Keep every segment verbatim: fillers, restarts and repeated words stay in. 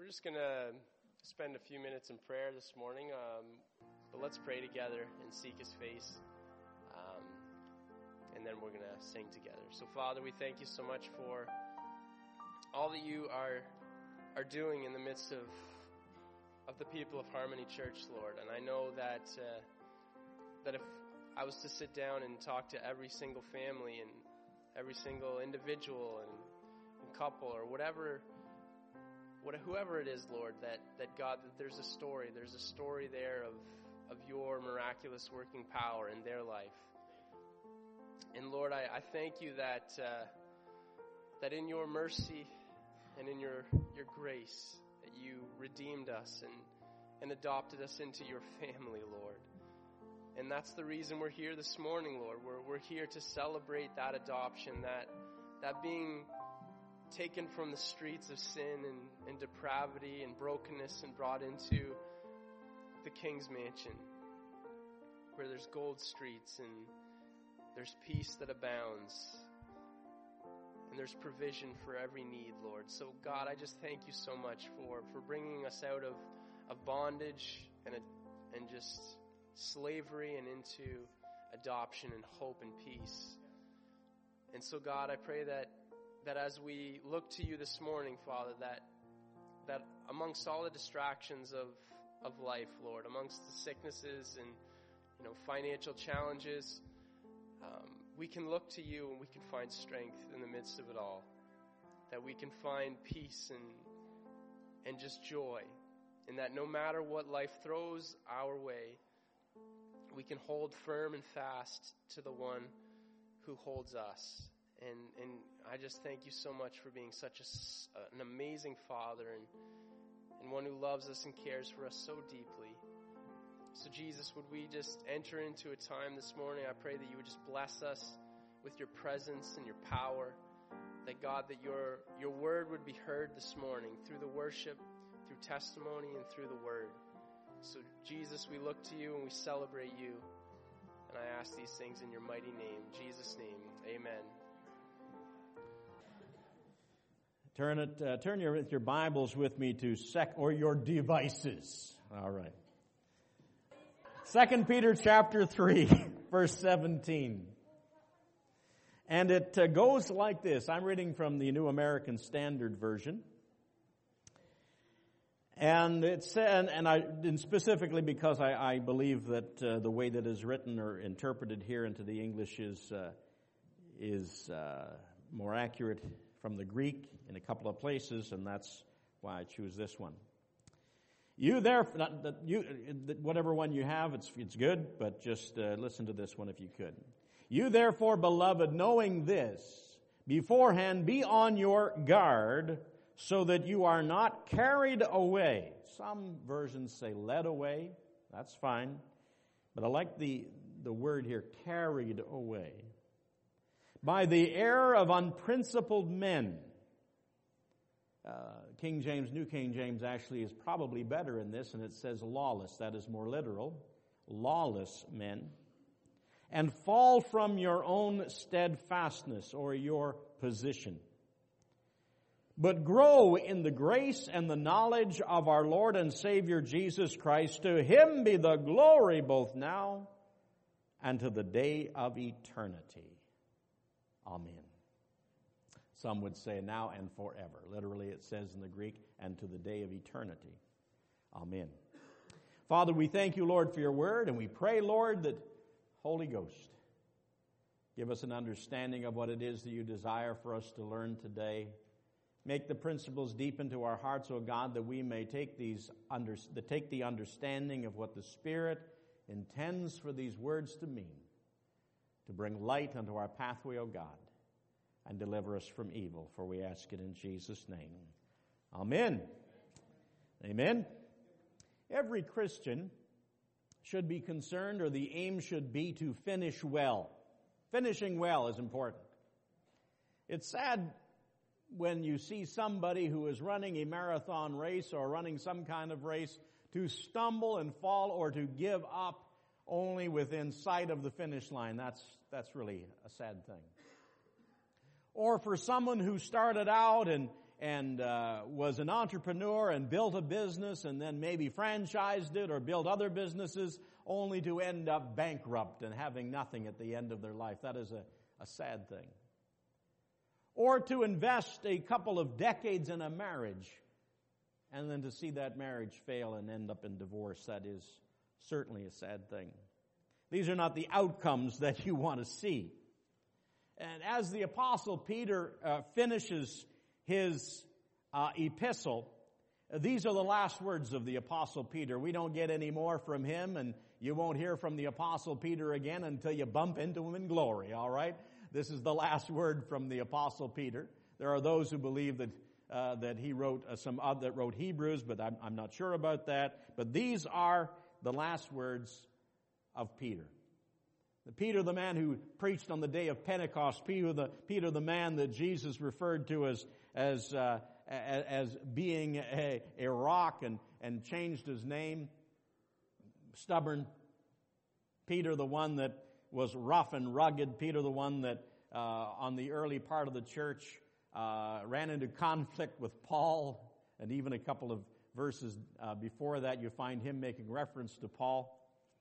just going to spend a few minutes in prayer this morning, um, but let's pray together and seek His face, um, and then we're going to sing together. So, Father, we thank You so much for all that You are are doing in the midst of of the people of Harmony Church, Lord. And I know that uh, that if I was to sit down and talk to every single family and every single individual and, and couple or whatever, what, whoever it is, Lord, that, that God, that there's a story, there's a story there of, of Your miraculous working power in their life. And Lord, I, I thank You that uh, that in Your mercy and in Your Your grace, that You redeemed us and, and adopted us into Your family, Lord. And that's the reason we're here this morning, Lord. We're we're here to celebrate that adoption, that that being taken from the streets of sin and, and depravity and brokenness and brought into the King's mansion, where there's gold streets and there's peace that abounds and there's provision for every need, Lord. So God, I just thank You so much for, for bringing us out of, of bondage and a, and just slavery and into adoption and hope and peace. And so God, I pray that that as we look to You this morning, Father, that that amongst all the distractions of, of life, Lord, amongst the sicknesses and, you know, financial challenges, um, we can look to You and we can find strength in the midst of it all. That we can find peace and and just joy. And that no matter what life throws our way, we can hold firm and fast to the one who holds us. And and I just thank You so much for being such a, an amazing Father and, and one who loves us and cares for us so deeply. So Jesus, would we just enter into a time this morning? I pray that You would just bless us with Your presence and Your power. That God, that Your Your word would be heard this morning through the worship, through testimony, and through the word. So Jesus, we look to You and we celebrate You. And I ask these things in Your mighty name. In Jesus' name, amen. Turn it. Uh, turn your your Bibles with me to sec or your devices. All right. Second Peter chapter three, verse seventeen, and it uh, goes like this. I'm reading from the New American Standard Version, and it's and, and I and specifically because I, I believe that uh, the way that is written or interpreted here into the English is uh, is uh, more accurate from the Greek in a couple of places, and that's why I choose this one. You therefore, not that you, whatever one you have, it's it's good, but just uh, listen to this one if you could. You therefore, beloved, knowing this beforehand, be on your guard, so that you are not carried away. Some versions say led away. That's fine, but I like the the word here, carried away, by the error of unprincipled men. Uh, King James, New King James actually is probably better in this, and it says lawless. That is more literal. Lawless men. And fall from your own steadfastness or your position. But grow in the grace and the knowledge of our Lord and Savior Jesus Christ. To Him be the glory both now and to the day of eternity. Amen. Some would say now and forever. Literally it says in the Greek, and to the day of eternity. Amen. Father, we thank You, Lord, for Your word, and we pray, Lord, that Holy Ghost, give us an understanding of what it is that You desire for us to learn today. Make the principles deep into our hearts, O God, that we may take these under, take the understanding of what the Spirit intends for these words to mean, to bring light unto our pathway, O God, and deliver us from evil, for we ask it in Jesus' name. Amen. Amen. Every Christian should be concerned, or the aim should be, to finish well. Finishing well is important. It's sad when you see somebody who is running a marathon race or running some kind of race to stumble and fall or to give up only within sight of the finish line. That's that's really a sad thing. Or for someone who started out and and uh, was an entrepreneur and built a business and then maybe franchised it or built other businesses only to end up bankrupt and having nothing at the end of their life. That is a, a sad thing. Or to invest a couple of decades in a marriage and then to see that marriage fail and end up in divorce. That is certainly a sad thing. These are not the outcomes that you want to see. And as the Apostle Peter uh, finishes his uh, epistle, these are the last words of the Apostle Peter. We don't get any more from him, and you won't hear from the Apostle Peter again until you bump into him in glory, all right? This is the last word from the Apostle Peter. There are those who believe that uh, that he wrote uh, some other that wrote Hebrews, but I'm, I'm not sure about that. But these are the last words of Peter. Peter, the man who preached on the day of Pentecost, Peter, the Peter, the man that Jesus referred to as as uh, as being a, a rock and and changed his name. Stubborn. Peter, the one that was rough and rugged. Peter, the one that uh, on the early part of the church uh, ran into conflict with Paul, and even a couple of verses uh, before that, you find him making reference to Paul.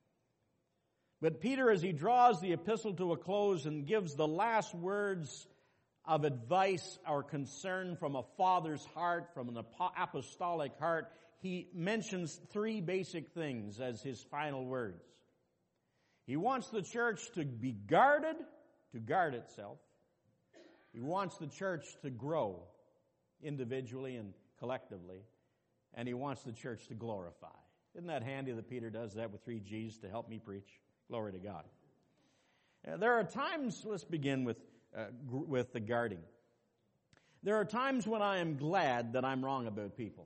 But Peter, as he draws the epistle to a close and gives the last words of advice or concern from a father's heart, from an apostolic heart, he mentions three basic things as his final words. He wants the church to be guarded, to guard itself. He wants the church to grow individually and collectively. And he wants the church to glorify. Isn't that handy that Peter does that with three G's to help me preach? Glory to God. Uh, there are times, let's begin with uh, gr- with the guarding. There are times when I am glad that I'm wrong about people.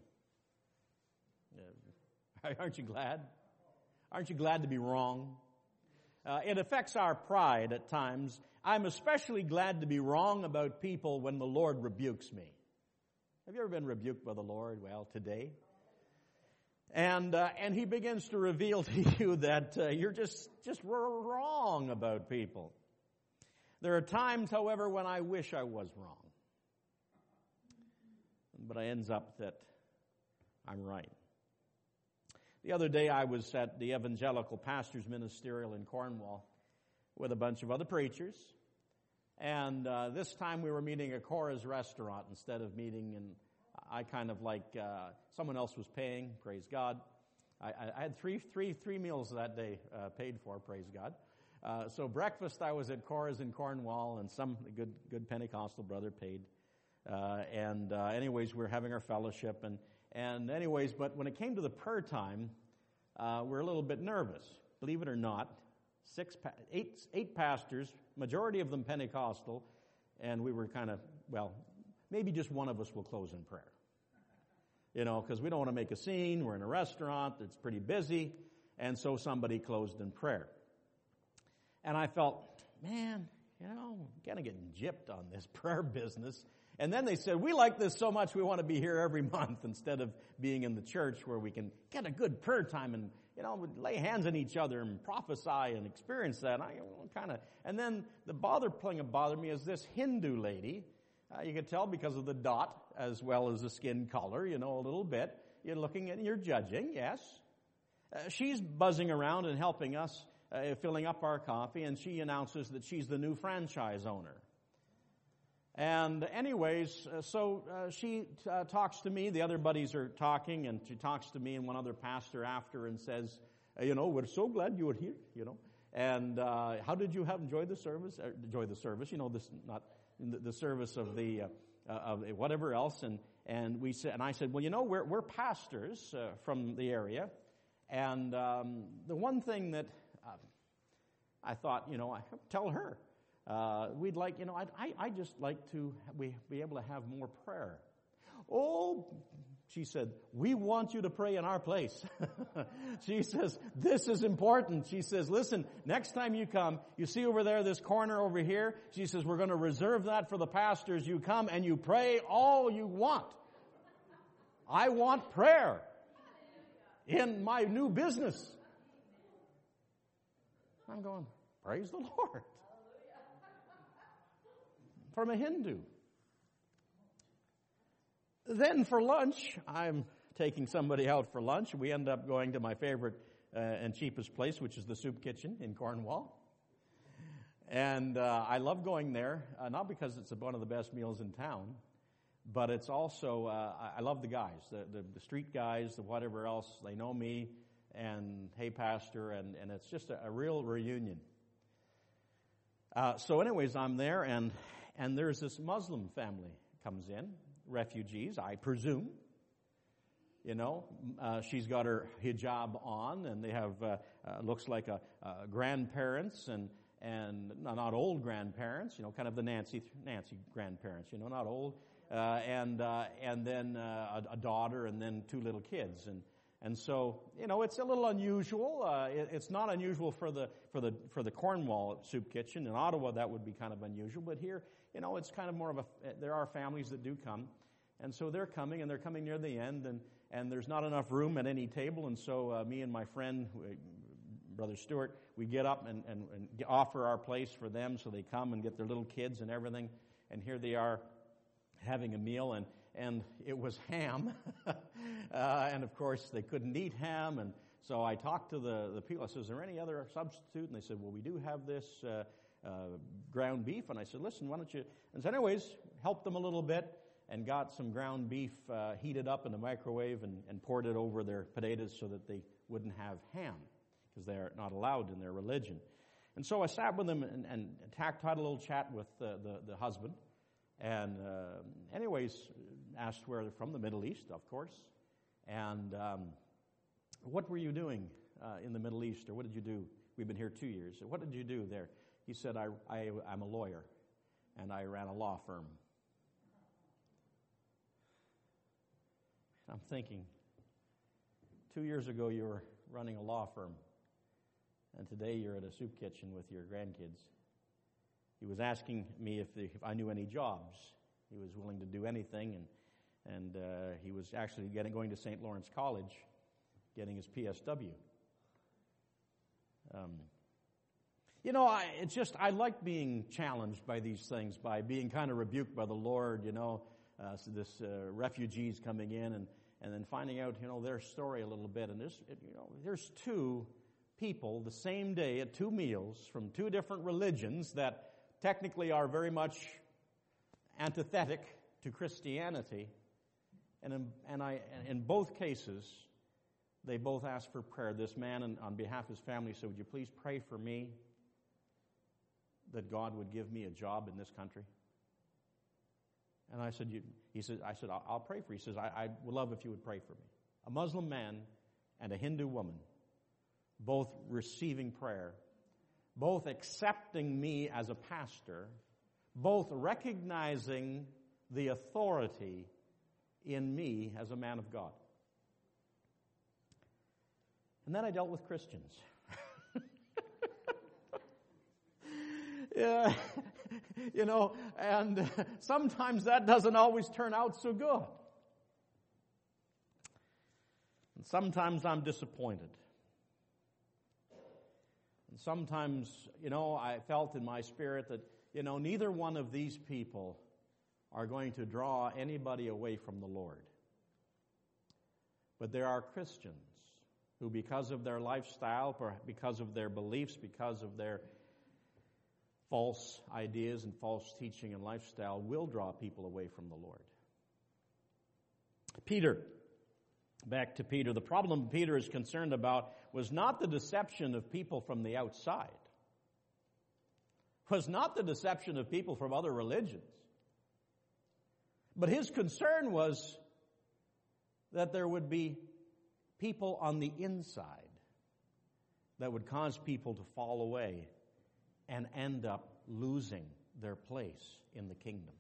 Uh, aren't you glad? Aren't you glad to be wrong? Uh, it affects our pride at times. I'm especially glad to be wrong about people when the Lord rebukes me. Have you ever been rebuked by the Lord? Well, today. And uh, and he begins to reveal to you that uh, you're just, just wrong about people. There are times, however, when I wish I was wrong. But it ends up that I'm right. The other day I was at the Evangelical Pastors Ministerial in Cornwall with a bunch of other preachers. And uh, this time we were meeting at Cora's restaurant instead of meeting in, I kind of like, uh, someone else was paying, praise God. I, I had three, three, three meals that day uh, paid for, praise God. Uh, so breakfast I was at Cora's in Cornwall, and some good, good Pentecostal brother paid. Uh, and uh, anyways, we were having our fellowship, and And anyways, but when it came to the prayer time, uh, we're a little bit nervous. Believe it or not, six, pa- eight, eight pastors, majority of them Pentecostal, and we were kind of, well, maybe just one of us will close in prayer. You know, because we don't want to make a scene. We're in a restaurant. It's pretty busy. And so somebody closed in prayer. And I felt, man, you know, I'm kind of getting gypped on this prayer business. And then they said, we like this so much we want to be here every month instead of being in the church where we can get a good prayer time and, you know, lay hands on each other and prophesy and experience that. And I kind of, and then the bother thing that bothered me is this Hindu lady. Uh, you could tell because of the dot as well as the skin color, you know, a little bit. You're looking at, you're judging, yes. Uh, she's buzzing around and helping us, uh, filling up our coffee, and she announces that she's the new franchise owner. And anyways, uh, so uh, she uh, talks to me. The other buddies are talking, and she talks to me and one other pastor after and says, you know, we're so glad you were here, you know. And uh, how did you have enjoyed the service? Uh, enjoy the service, you know, this not the, the service of the uh, of whatever else. And and we said, and I said, well, you know, we're we're pastors uh, from the area, and um, the one thing that uh, I thought, you know, I tell her. Uh, we'd like, you know, I'd, I I just like to we be able to have more prayer. Oh, she said, we want you to pray in our place. She says, this is important. She says, listen, next time you come, you see over there, this corner over here. She says, we're going to reserve that for the pastors. You come and you pray all you want. I want prayer in my new business. I'm going, praise the Lord. From a Hindu. Then for lunch, I'm taking somebody out for lunch. We end up going to my favorite uh, and cheapest place, which is the Soup Kitchen in Cornwall. And uh, I love going there, uh, not because it's one of the best meals in town, but it's also, uh, I love the guys, the, the, the street guys, the whatever else. They know me, and hey, Pastor, and, and it's just a, a real reunion. Uh, so anyways, I'm there, and and there's this Muslim family comes in, refugees, I presume. You know, uh, she's got her hijab on, and they have, uh, uh, looks like a, a grandparents, and and not old grandparents, you know, kind of the Nancy Nancy grandparents, you know, not old, uh, and uh, and then uh, a, a daughter, and then two little kids, and and so you know, it's a little unusual. Uh, it, it's not unusual for the for the for the Cornwall Soup Kitchen. In Ottawa, that would be kind of unusual, but here, you know, it's kind of more of a. There are families that do come, and so they're coming, and they're coming near the end, and and there's not enough room at any table, and so uh, me and my friend, Brother Stewart, we get up and, and, and offer our place for them, so they come and get their little kids and everything, and here they are having a meal, and, and it was ham, uh, and of course they couldn't eat ham, and so I talked to the, the people. I said, is there any other substitute? And they said, well, we do have this uh, uh, ground beef, and I said, listen, why don't you, and so anyways, helped them a little bit, and got some ground beef uh, heated up in the microwave, and, and poured it over their potatoes so that they wouldn't have ham, because they're not allowed in their religion. And so I sat with them and, and had a little chat with uh, the, the husband. And uh, anyways, asked where they're from, the Middle East, of course. And um, what were you doing uh, in the Middle East, or what did you do? We've been here two years. So what did you do there? He said, I, I, I'm a lawyer, and I ran a law firm. I'm thinking, two years ago you were running a law firm, and today you're at a soup kitchen with your grandkids. He was asking me if, the, if I knew any jobs. He was willing to do anything, and and uh, he was actually getting going to Saint Lawrence College, getting his P S W. Um, you know, I it's just I like being challenged by these things, by being kind of rebuked by the Lord. You know, uh, so this uh, refugees coming in, and and then finding out, you know, their story a little bit. And there's, you know, there's two people the same day at two meals from two different religions that technically are very much antithetic to Christianity. And in, and I, in both cases, they both asked for prayer. This man, and on behalf of his family, said, would you please pray for me that God would give me a job in this country? And I said, you, he said, I said, I'll, I'll pray for you. He says, I, I would love if you would pray for me. A Muslim man and a Hindu woman, both receiving prayer, both accepting me as a pastor, both recognizing the authority in me as a man of God. And then I dealt with Christians. Yeah, you know, and sometimes that doesn't always turn out so good. And sometimes I'm disappointed. And sometimes, you know, I felt in my spirit that, you know, neither one of these people are going to draw anybody away from the Lord. But there are Christians who, because of their lifestyle, because of their beliefs, because of their false ideas and false teaching and lifestyle, will draw people away from the Lord. Peter, back to Peter. The problem Peter is concerned about was not the deception of people from the outside, was not the deception of people from other religions. But his concern was that there would be people on the inside that would cause people to fall away and end up losing their place in the kingdom.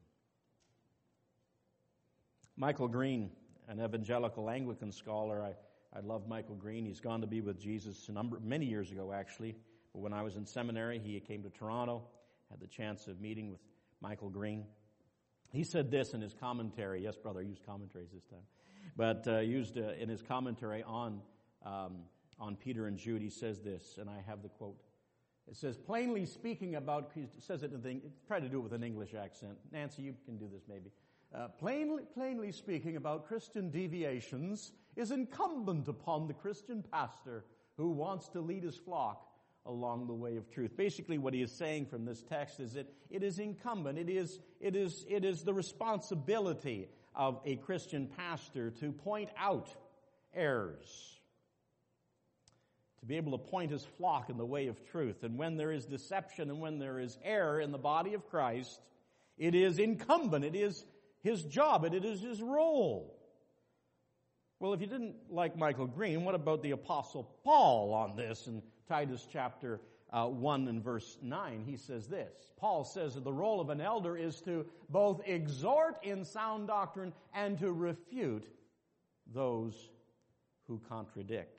Michael Green, an evangelical Anglican scholar, I, I love Michael Green. He's gone to be with Jesus a number, many years ago, actually. But when I was in seminary, he came to Toronto, had the chance of meeting with Michael Green. He said this in his commentary. Yes, brother, I used commentaries this time. But uh, used uh, in his commentary on um, on Peter and Jude, he says this, and I have the quote. It says, plainly speaking about, it says it in the, try to do it with an English accent. Nancy, you can do this maybe. uh, plainly, plainly speaking about Christian deviations is incumbent upon the Christian pastor who wants to lead his flock along the way of truth. Basically, what he is saying from this text is that it is incumbent, it is, it is, it is the responsibility of a Christian pastor to point out errors, to be able to point his flock in the way of truth. And when there is deception and when there is error in the body of Christ, it is incumbent, it is his job, it is his role. Well, if you didn't like Michael Green, what about the Apostle Paul on this in Titus chapter uh, one and verse nine? He says this. Paul says that the role of an elder is to both exhort in sound doctrine and to refute those who contradict.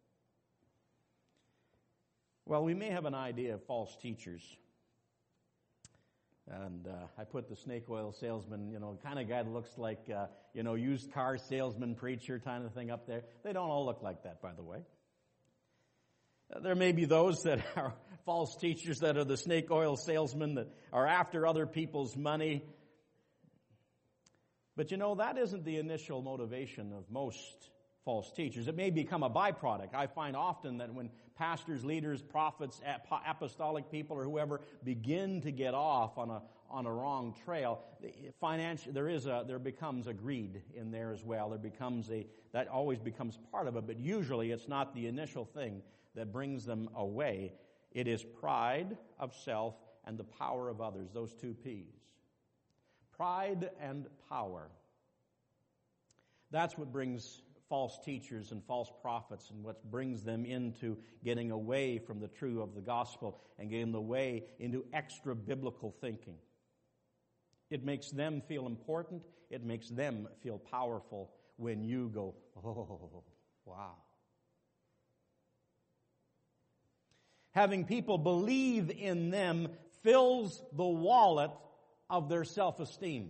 Well, we may have an idea of false teachers. And uh, I put the snake oil salesman, you know, kind of guy that looks like, uh, you know, used car salesman, preacher kind of thing up there. They don't all look like that, by the way. Uh, there may be those that are false teachers that are the snake oil salesmen that are after other people's money. But, you know, that isn't the initial motivation of most false teachers. It may become a byproduct. I find often that when pastors, leaders, prophets, apostolic people, or whoever begin to get off on a on a wrong trail, financial there is a there becomes a greed in there as well. There becomes a that always becomes part of it, but usually it's not the initial thing that brings them away. It is pride of self and the power of others. Those two P's. Pride and power. That's what brings false teachers and false prophets and what brings them into getting away from the truth of the gospel and getting the way into extra biblical thinking. It makes them feel important. It makes them feel powerful when you go, oh, wow. Having people believe in them fills the wallet of their self-esteem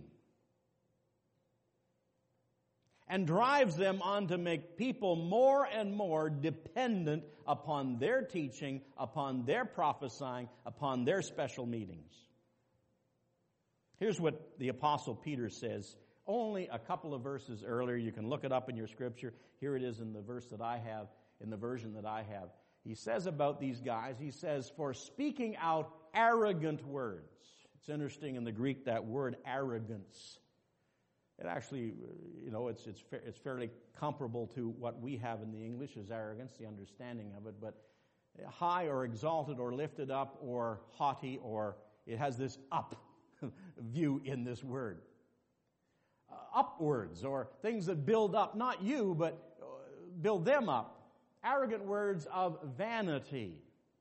and drives them on to make people more and more dependent upon their teaching, upon their prophesying, upon their special meetings. Here's what the Apostle Peter says, only a couple of verses earlier. You can look it up in your scripture. Here it is in the verse that I have, in the version that I have. He says about these guys, he says, for speaking out arrogant words. It's interesting in the Greek, that word arrogance. It actually, you know, it's it's fa- it's fairly comparable to what we have in the English as arrogance, the understanding of it, but high or exalted or lifted up or haughty, or it has this up view in this word. Uh, upwards, or things that build up, not you, but build them up. Arrogant words of vanity.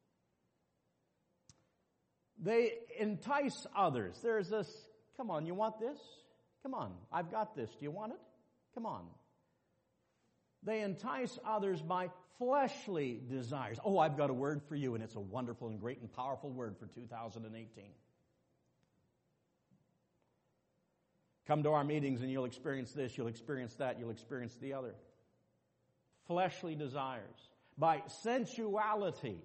They entice others. There's this, come on, you want this? Come on, I've got this. Do you want it? Come on. They entice others by fleshly desires. Oh, I've got a word for you, and it's a wonderful and great and powerful word for two thousand eighteen. Come to our meetings and you'll experience this, you'll experience that, you'll experience the other. Fleshly desires. By sensuality.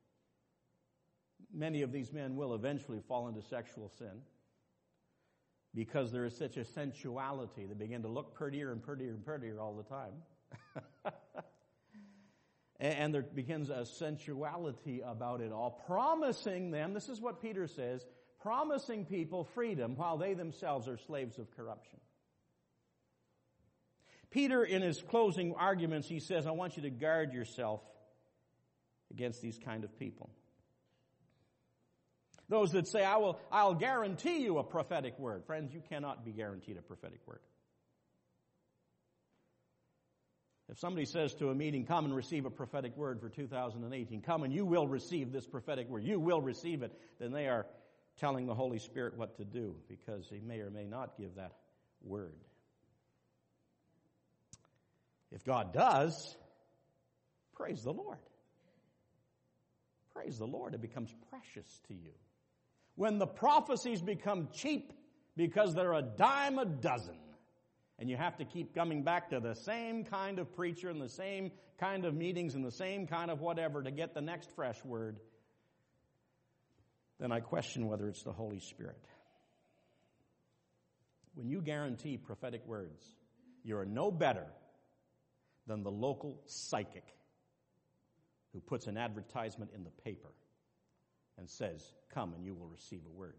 Many of these men will eventually fall into sexual sin. Because there is such a sensuality. They begin to look prettier and prettier and prettier all the time. And there begins a sensuality about it all, promising them, this is what Peter says, promising people freedom while they themselves are slaves of corruption. Peter, in his closing arguments, he says, I want you to guard yourself against these kind of people. Those that say, I will, I'll guarantee you a prophetic word. Friends, you cannot be guaranteed a prophetic word. If somebody says to a meeting, come and receive a prophetic word for two thousand eighteen, come and you will receive this prophetic word, you will receive it, then they are telling the Holy Spirit what to do, because he may or may not give that word. If God does, praise the Lord. Praise the Lord, it becomes precious to you. When the prophecies become cheap because they're a dime a dozen, and you have to keep coming back to the same kind of preacher and the same kind of meetings and the same kind of whatever to get the next fresh word, then I question whether it's the Holy Spirit. when you guarantee prophetic words, you're no better than the local psychic who puts an advertisement in the paper and says, come and you will receive a word.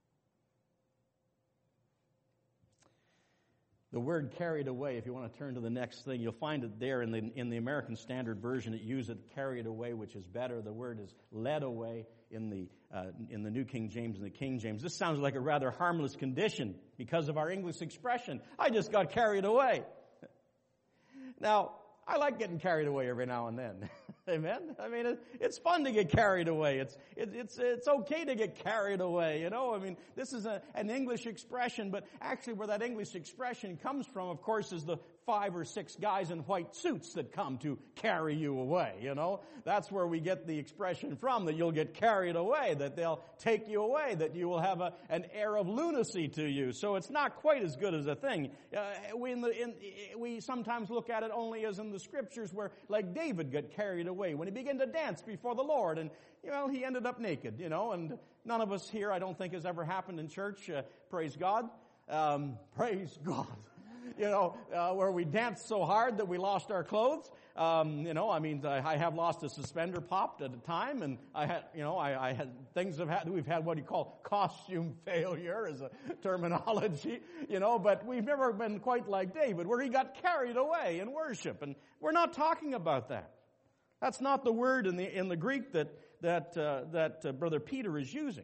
The word carried away, if you want to turn to the next thing, you'll find it there in the in the American Standard Version. It uses carried away, which is better. The word is led away in the uh, in the New King James and the King James. This sounds like a rather harmless condition because of our English expression. I just got carried away. Now, I like getting carried away every now and then. Amen? I mean, it, it's fun to get carried away. It's it, it's it's okay to get carried away, you know? I mean, this is a, an English expression, but actually where that English expression comes from, of course, is the five or six guys in white suits that come to carry you away, you know? That's where we get the expression from, that you'll get carried away, that they'll take you away, that you will have a, an air of lunacy to you. So it's not quite as good as a thing. Uh, we, in the, in, we sometimes look at it only as in the Scriptures where, like David got carried away when he began to dance before the Lord, and, you know, he ended up naked, you know, and none of us here, I don't think, has ever happened in church. Uh, praise God. Um, praise God. You know, uh, where we danced so hard that we lost our clothes. Um, you know, I mean, I, I have lost a suspender popped at a time, and I had, you know, I, I had things have had. We've had what you call costume failure as a terminology, you know. But we've never been quite like David, where he got carried away in worship, and we're not talking about that. That's not the word in the in the Greek that that uh, that uh, Brother Peter is using.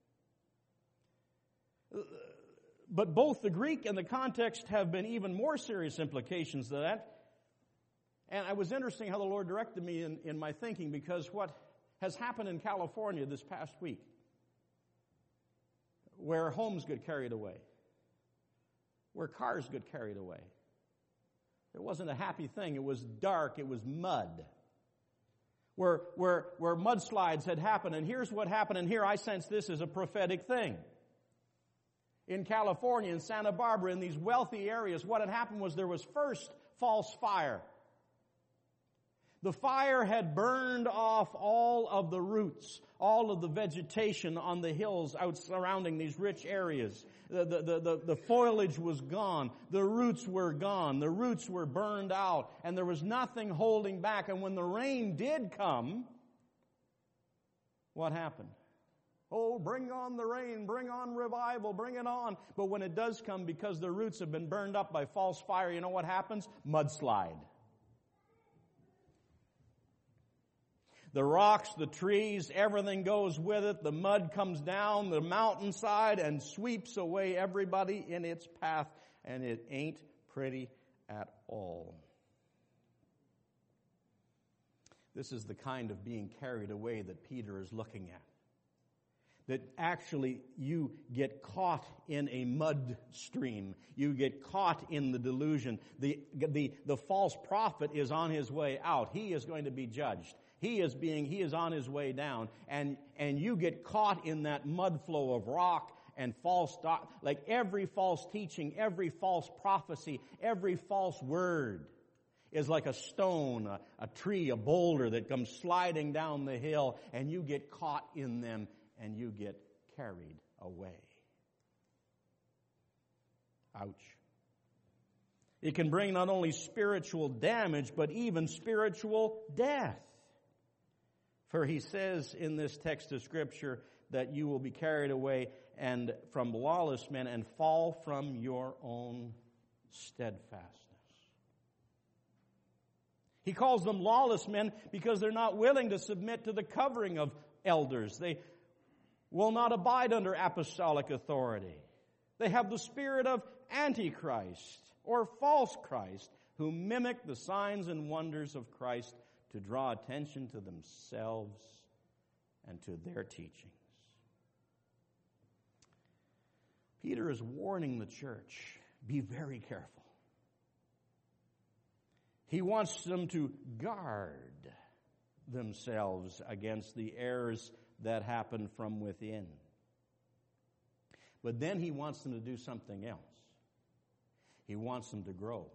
But both the Greek and the context have been even more serious implications than that. And it was interesting how the Lord directed me in, in my thinking, because what has happened in California this past week, where homes get carried away, where cars get carried away, it wasn't a happy thing. It was dark. It was mud. Where, where, where mudslides had happened. And here's what happened. And here I sense this is a prophetic thing. In California, in Santa Barbara, in these wealthy areas, what had happened was there was first false fire. The fire had burned off all of the roots, all of the vegetation on the hills out surrounding these rich areas. The, the, the, the, the foliage was gone. The roots were gone. The roots were burned out. And there was nothing holding back. And when the rain did come, what happened? Oh, bring on the rain, bring on revival, bring it on. But when it does come, because the roots have been burned up by false fire, you know what happens? Mudslide. The rocks, the trees, everything goes with it. The mud comes down the mountainside and sweeps away everybody in its path, and it ain't pretty at all. This is the kind of being carried away that Peter is looking at. That actually you get caught in a mud stream. You get caught in the delusion. The, the, the false prophet is on his way out. He is going to be judged. He is being, he is on his way down. And, and you get caught in that mud flow of rock and false, doc, like every false teaching, every false prophecy, every false word is like a stone, a, a tree, a boulder that comes sliding down the hill, and you get caught in them. And you get carried away. Ouch. It can bring not only spiritual damage, but even spiritual death. For he says in this text of Scripture that you will be carried away and from lawless men and fall from your own steadfastness. He calls them lawless men because they're not willing to submit to the covering of elders. They will not abide under apostolic authority. They have the spirit of Antichrist or false Christ, who mimic the signs and wonders of Christ to draw attention to themselves and to their teachings. Peter is warning the church, be very careful. He wants them to guard themselves against the errors that happen from within. But then he wants them to do something else. He wants them to grow.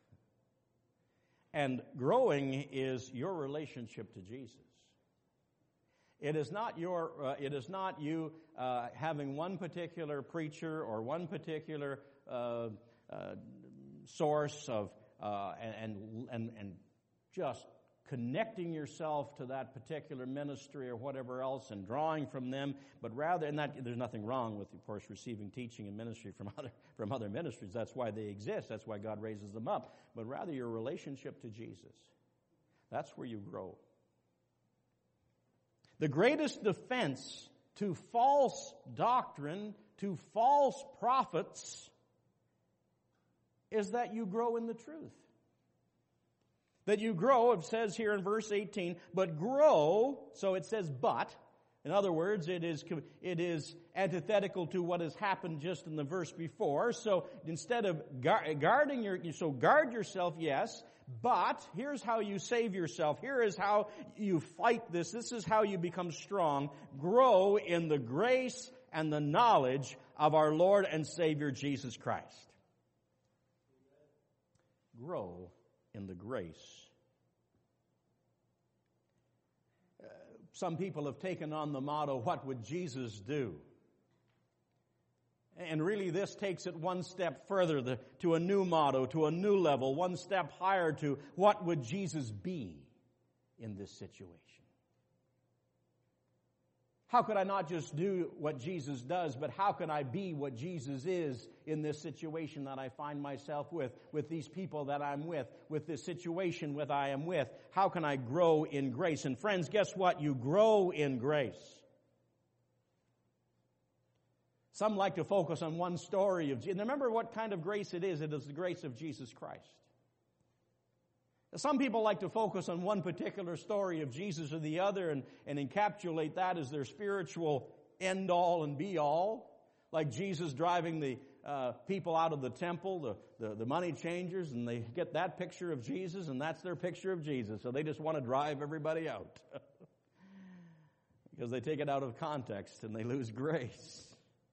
And growing is your relationship to Jesus. It is not your. Uh, it is not you uh, having one particular preacher or one particular uh, uh, source of uh, and, and and just connecting yourself to that particular ministry or whatever else and drawing from them, but rather, and that, there's nothing wrong with, of course, receiving teaching and ministry from other from other ministries. That's why they exist. That's why God raises them up. But rather your relationship to Jesus. That's where you grow. The greatest defense to false doctrine, to false prophets, is that you grow in the truth. That you grow, it says here in verse eighteen, but grow, so it says but. In other words, it is, it is antithetical to what has happened just in the verse before. So instead of guarding your, so guard yourself, yes, but here's how you save yourself. Here is how you fight this. This is how you become strong. Grow in the grace and the knowledge of our Lord and Savior Jesus Christ. Grow in the grace. Uh, some people have taken on the motto, what would Jesus do? And really this takes it one step further the, to a new motto, to a new level, one step higher to what would Jesus be in this situation? How could I not just do what Jesus does, but how can I be what Jesus is in this situation that I find myself with, with these people that I'm with, with this situation that I am with? How can I grow in grace? And friends, guess what? You grow in grace. Some like to focus on one story of Jesus. And remember what kind of grace it is. It is the grace of Jesus Christ. Some people like to focus on one particular story of Jesus or the other and, and encapsulate that as their spiritual end-all and be-all. Like Jesus driving the uh, people out of the temple, the, the, the money changers, and they get that picture of Jesus, and that's their picture of Jesus. So they just want to drive everybody out. Because they take it out of context and they lose grace.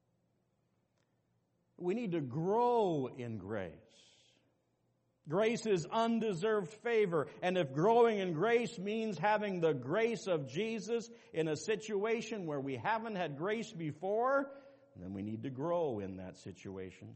We need to grow in grace. Grace is undeserved favor. And if growing in grace means having the grace of Jesus in a situation where we haven't had grace before, then we need to grow in that situation.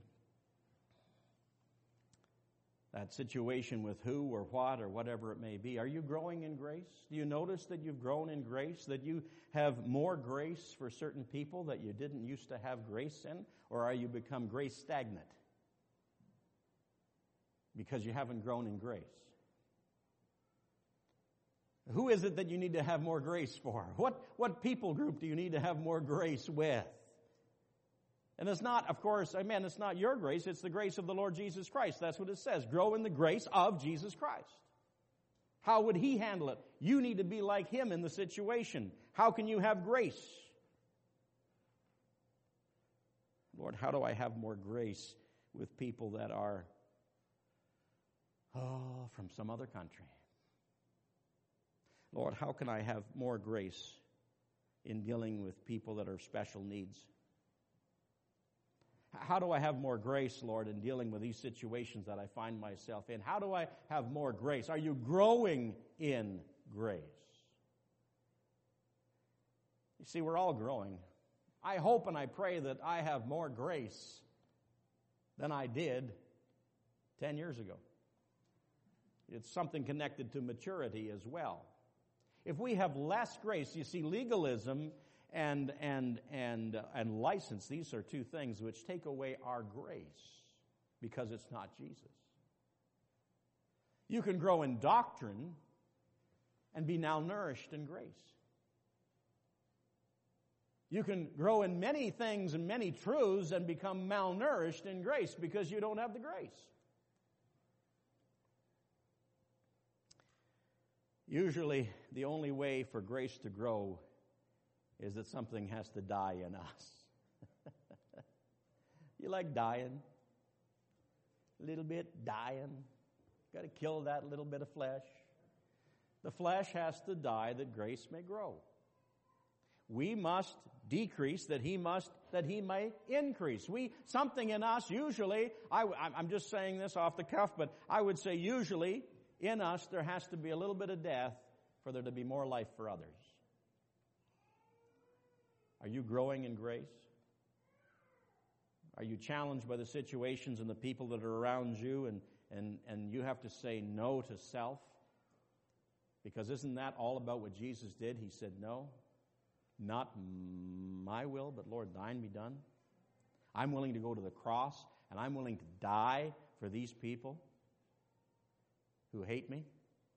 That situation with who or what or whatever it may be. Are you growing in grace? Do you notice that you've grown in grace? That you have more grace for certain people that you didn't used to have grace in? Or are you become grace stagnant? Because you haven't grown in grace. Who is it that you need to have more grace for? What, what people group do you need to have more grace with? And it's not, of course, amen, it's not your grace, it's the grace of the Lord Jesus Christ. That's what it says. Grow in the grace of Jesus Christ. How would He handle it? You need to be like Him in the situation. How can you have grace? Lord, how do I have more grace with people that are, oh, from some other country? Lord, how can I have more grace in dealing with people that are special needs? How do I have more grace, Lord, in dealing with these situations that I find myself in? How do I have more grace? Are you growing in grace? You see, we're all growing. I hope and I pray that I have more grace than I did ten years ago. It's something connected to maturity as well. If we have less grace, you see, legalism and and and and license, these are two things which take away our grace because it's not Jesus. You can grow in doctrine and be malnourished in grace. You can grow in many things and many truths and become malnourished in grace because you don't have the grace. Usually, the only way for grace to grow is that something has to die in us. You like dying? A little bit dying. Got to kill that little bit of flesh. The flesh has to die that grace may grow. We must decrease that he must that he may increase. We something in us usually. I, I'm just saying this off the cuff, but I would say usually in us there has to be a little bit of death for there to be more life for others. Are you growing in grace? Are you challenged by the situations and the people that are around you, and, and, and you have to say no to self? Because isn't that all about what Jesus did? He said, no, not my will, but Lord, thine be done. I'm willing to go to the cross, and I'm willing to die for these people who hate me.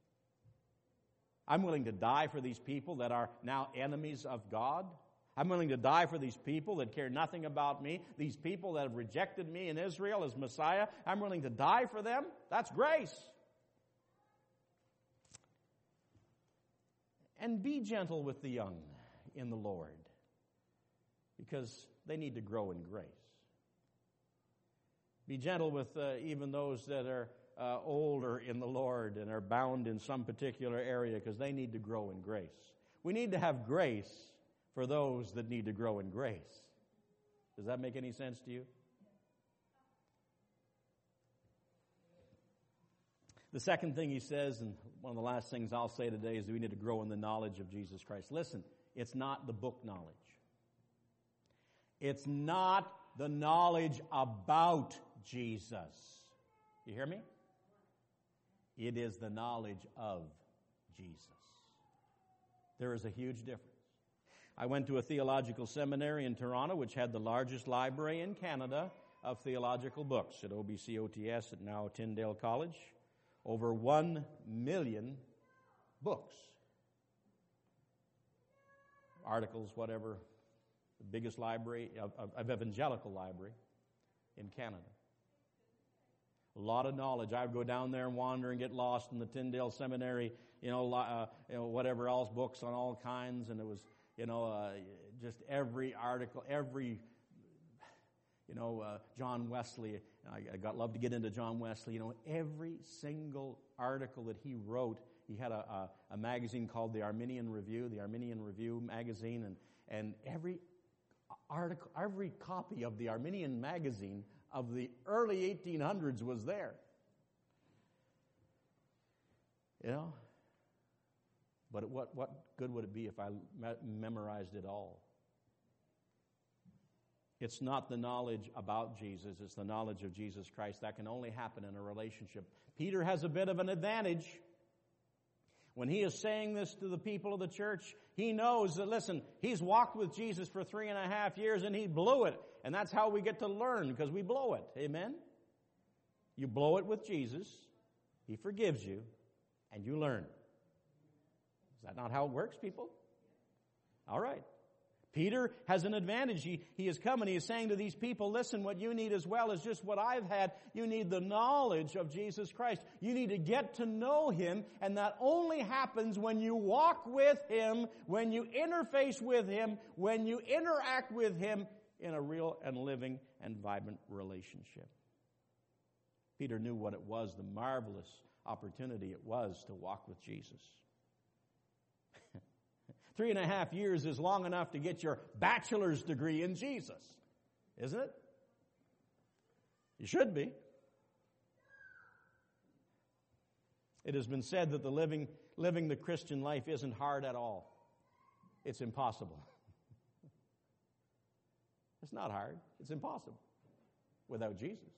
I'm willing to die for these people that are now enemies of God. I'm willing to die for these people that care nothing about me, these people that have rejected me in Israel as Messiah. I'm willing to die for them. That's grace. And be gentle with the young in the Lord, because they need to grow in grace. Be gentle with uh, even those that are uh, older in the Lord and are bound in some particular area, because they need to grow in grace. We need to have grace for those that need to grow in grace. Does that make any sense to you? The second thing he says, and one of the last things I'll say today, is that we need to grow in the knowledge of Jesus Christ. Listen, it's not the book knowledge. It's not the knowledge about Jesus. You hear me? It is the knowledge of Jesus. There is a huge difference. I went to a theological seminary in Toronto, which had the largest library in Canada of theological books at O B C O T S, at now Tyndale College. Over one million books. Articles, whatever. The biggest library, of, of, of evangelical library in Canada. A lot of knowledge. I would go down there and wander and get lost in the Tyndale Seminary, you know, uh, you know, whatever else, books on all kinds, and it was, you know, uh, just every article, every, you know, uh, John Wesley. I, I got love to get into John Wesley. You know, every single article that he wrote, he had a, a, a magazine called the Arminian Review, the Arminian Review magazine, and and every article, every copy of the Arminian magazine of the early eighteen hundreds was there. You know? But what, what good would it be if I me- memorized it all? It's not the knowledge about Jesus, it's the knowledge of Jesus Christ. That can only happen in a relationship. Peter has a bit of an advantage. When he is saying this to the people of the church, he knows that, listen, he's walked with Jesus for three and a half years and he blew it. And that's how we get to learn, because we blow it. Amen? You blow it with Jesus, he forgives you, and you learn. Is that not how it works, people? All right. Peter has an advantage. He, he has come and he is saying to these people, listen, what you need as well is just what I've had. You need the knowledge of Jesus Christ. You need to get to know him, and that only happens when you walk with him, when you interface with him, when you interact with him in a real and living and vibrant relationship. Peter knew what it was, the marvelous opportunity it was to walk with Jesus. Three and a half years is long enough to get your bachelor's degree in Jesus, isn't it? You should be. It has been said that the living, living the Christian life isn't hard at all. It's impossible. It's not hard. It's impossible without Jesus.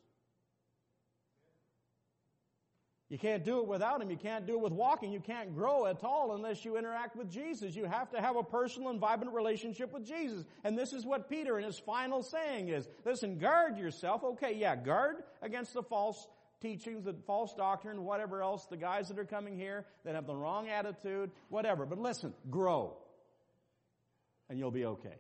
You can't do it without him. You can't do it with walking. You can't grow at all unless you interact with Jesus. You have to have a personal and vibrant relationship with Jesus. And this is what Peter in his final saying is. Listen, guard yourself. Okay, yeah, guard against the false teachings, the false doctrine, whatever else, the guys that are coming here that have the wrong attitude, whatever. But listen, grow. And you'll be okay.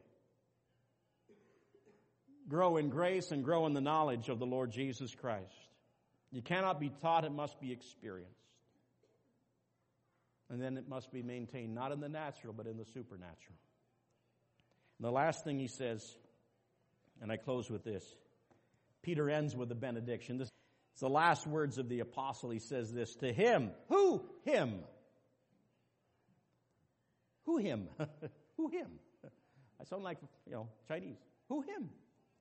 Grow in grace and grow in the knowledge of the Lord Jesus Christ. You cannot be taught, it must be experienced. And then it must be maintained, not in the natural, but in the supernatural. And the last thing he says, and I close with this, Peter ends with a benediction. This is the last words of the apostle. He says this, to him. Who? Him. Who him? Who him? I sound like, you know, Chinese. Who him?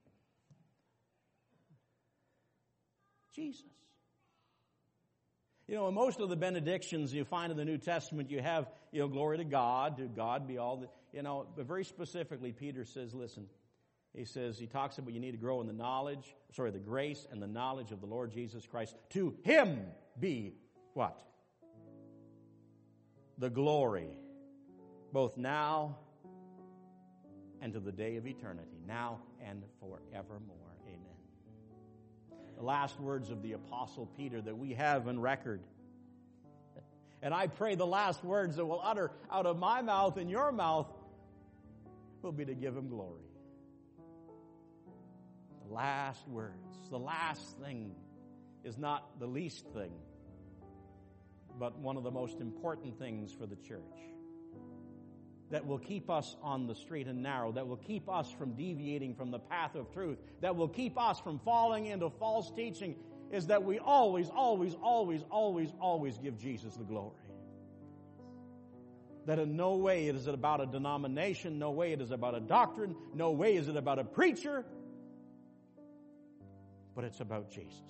Jesus. You know, in most of the benedictions you find in the New Testament, you have, you know, glory to God, to God be all the, you know, but very specifically, Peter says, listen, he says, he talks about you need to grow in the knowledge, sorry, the grace and the knowledge of the Lord Jesus Christ. To him be what? The glory, both now and to the day of eternity, now and forevermore. Amen. The last words of the Apostle Peter that we have in record. And I pray the last words that will utter out of my mouth and your mouth will be to give him glory. The last words, the last thing is not the least thing, but one of the most important things for the church that will keep us on the straight and narrow, that will keep us from deviating from the path of truth, that will keep us from falling into false teaching, is that we always, always, always, always, always give Jesus the glory. That in no way is it about a denomination, no way it is about a doctrine, no way is it about a preacher, but it's about Jesus.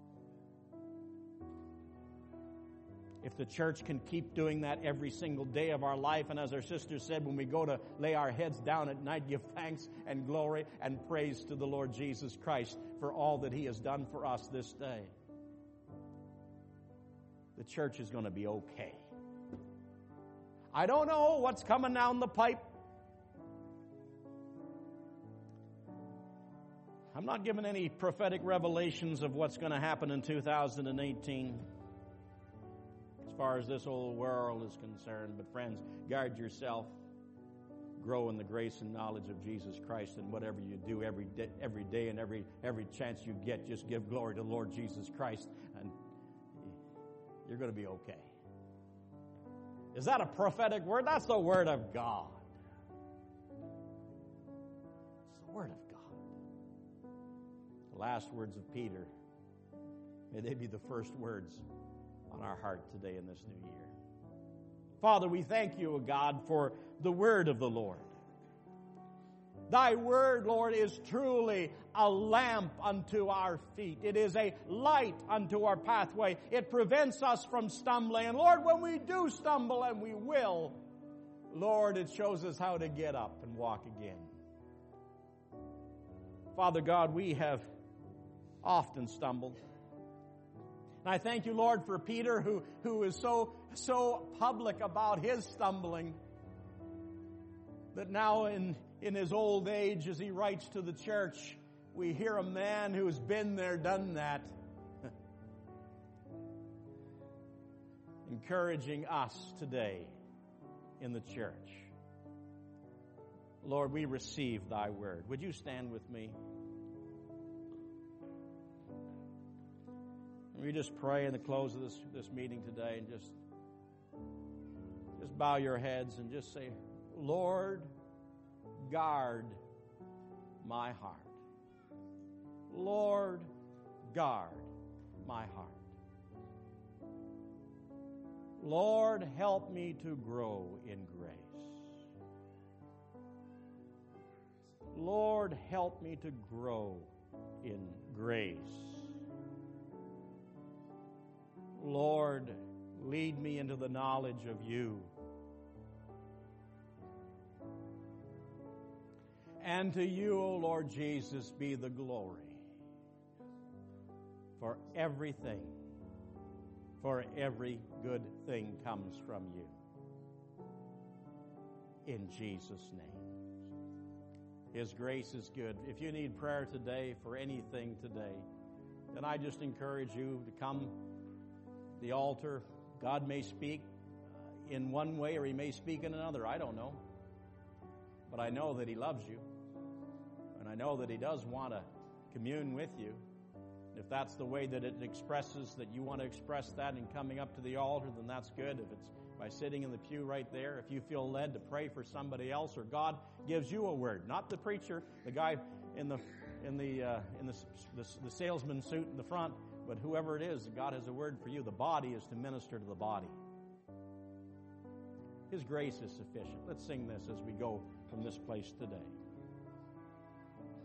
If the church can keep doing that every single day of our life, and as our sister said, when we go to lay our heads down at night, give thanks and glory and praise to the Lord Jesus Christ for all that he has done for us this day, the church is going to be okay. I don't know what's coming down the pipe. I'm not giving any prophetic revelations of what's going to happen in two thousand eighteen as far as this old world is concerned. But friends, guard yourself. Grow in the grace and knowledge of Jesus Christ, and whatever you do every day, every day and every every chance you get, just give glory to the Lord Jesus Christ, and you're going to be okay. Is that a prophetic word? That's the Word of God. It's the Word of God. The last words of Peter, may they be the first words on our heart today in this new year. Father, we thank you, O God, for the word of the Lord. Thy word, Lord, is truly a lamp unto our feet. It is a light unto our pathway. It prevents us from stumbling. And Lord, when we do stumble, and we will, Lord, it shows us how to get up and walk again. Father God, we have often stumbled. And I thank you, Lord, for Peter, who, who is so, so public about his stumbling, that now in, in his old age, as he writes to the church, we hear a man who's been there, done that, encouraging us today in the church. Lord, we receive thy word. Would you stand with me? We just pray in the close of this, this meeting today, and just, just bow your heads and just say, Lord, guard my heart. Lord, guard my heart. Lord, help me to grow in grace. Lord, help me to grow in grace. Lord, lead me into the knowledge of you. And to you, O Lord Jesus, be the glory for everything, for every good thing comes from you. In Jesus' name. His grace is good. If you need prayer today for anything today, then I just encourage you to come to the altar. God may speak in one way, or he may speak in another. I don't know. But I know that he loves you. And I know that he does want to commune with you. If that's the way that it expresses, that you want to express that in coming up to the altar, then that's good. If it's by sitting in the pew right there, if you feel led to pray for somebody else, or God gives you a word, not the preacher, the guy in the in the uh, in the, the the salesman suit in the front, but whoever it is, God has a word for you. The body is to minister to the body. His grace is sufficient. Let's sing this as we go from this place today.